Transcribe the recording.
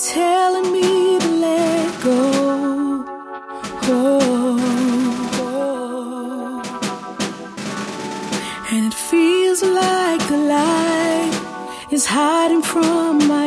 telling me to let go. And it feels like the light is hiding from my